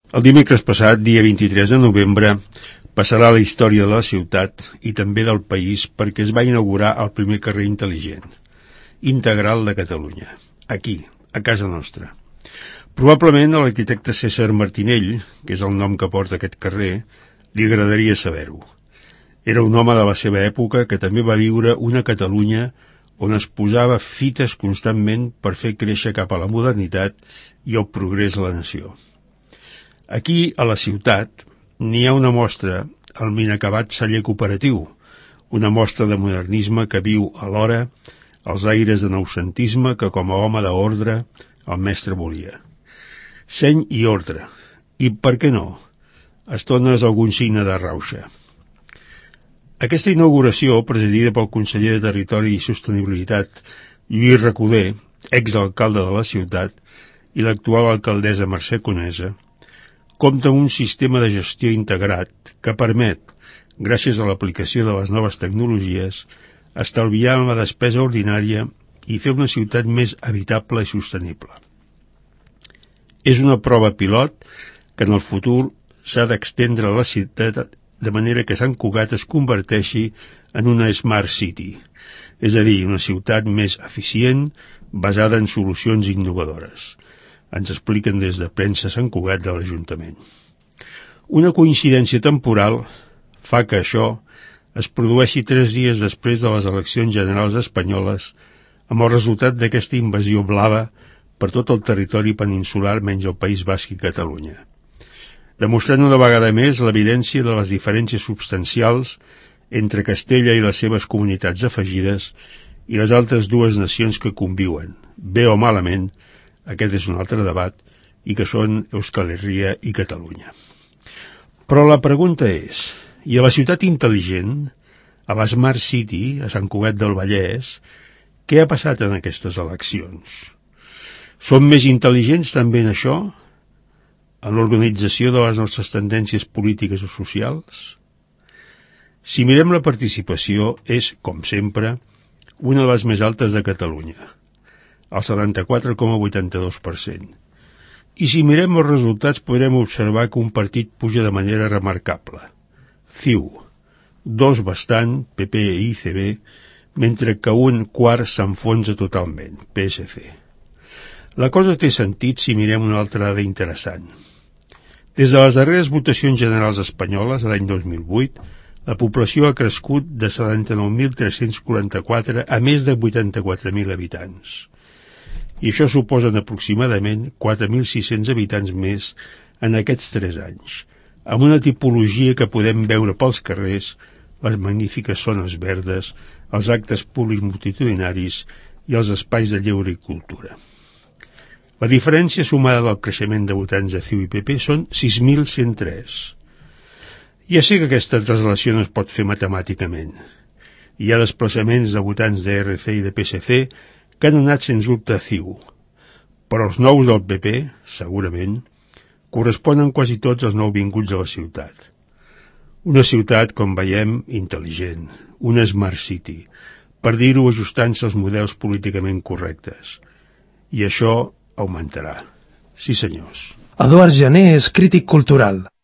El dimecres passat, dia 23 de novembre, passarà a la història de la ciutat i també del país perquè es va inaugurar el primer carrer intel·ligent, integral de Catalunya, aquí, a casa nostra. Probablement a l'arquitecte César Martinell, que és el nom que porta aquest carrer, li agradaria saber-ho. Era un home de la seva època que també va viure una Catalunya on es posava fites constantment per fer créixer cap a la modernitat i el progrés de la nació. Aquí, a la ciutat, n'hi ha una mostra al l'inacabat celler cooperatiu, una mostra de modernisme que viu alhora els aires de noucentisme que com a home d'ordre el mestre volia. Seny i ordre, i per què no, estones algun signe de rauxa. Aquesta inauguració, presidida pel conseller de Territori i Sostenibilitat, Lluís Recoder, exalcalde de la ciutat, i l'actual alcaldessa Mercè Conesa, compta amb un sistema de gestió integrat que permet, gràcies a l'aplicació de les noves tecnologies, estalviar en la despesa ordinària i fer una ciutat més habitable i sostenible. És una prova pilot que en el futur s'ha d'extendre a la ciutat de manera que Sant Cugat es converteixi en una Smart City, és a dir, una ciutat més eficient basada en solucions innovadores. Ens expliquen des de premsa Sant Cugat de l'Ajuntament. Una coincidència temporal fa que això es produeixi 3 dies després de les eleccions generals espanyoles amb el resultat d'aquesta invasió blava per tot el territori peninsular menys el País Basc i Catalunya, demostrant una vegada més l'evidència de les diferències substancials entre Castella i les seves comunitats afegides i les altres dues nacions que conviuen, bé o malament, aquest és un altre debat, i que són Euskal Herria i Catalunya. Però la pregunta és, i a la ciutat intel·ligent, a la Smart City, a Sant Cugat del Vallès, què ha passat en aquestes eleccions? Som més intel·ligents també en això? En l'organització de les nostres tendències polítiques o socials? Si mirem la participació, és, com sempre, una de les més altes de Catalunya, el 74,82%. I si mirem els resultats podrem observar que un partit puja de manera remarcable. CiU, 2 bastant, PP i ICB, mentre que un quart s'enfonsa totalment, PSC. La cosa té sentit si mirem una altra dada interessant. Des de les darreres votacions generals espanyoles, l'any 2008, la població ha crescut de 79.344 a més de 84.000 habitants. I això suposen aproximadament 4.600 habitants més en aquests 3 anys, amb una tipologia que podem veure pels carrers, les magnífiques zones verdes, els actes públics multitudinaris i els espais de lleure i cultura. La diferència sumada del creixement de votants de CiU i PP són 6.103. Ja sé que aquesta translació no es pot fer matemàticament. Hi ha desplaçaments de votants de RC i de PSC que han anat sens dubte a CiU, però els nous del PP, segurament, corresponen quasi tots als nouvinguts de la ciutat. Una ciutat, com veiem, intel·ligent, una Smart City, per dir-ho ajustant-se als models políticament correctes. I això augmentarà. Sí, senyors. Eduard Jané és crític cultural.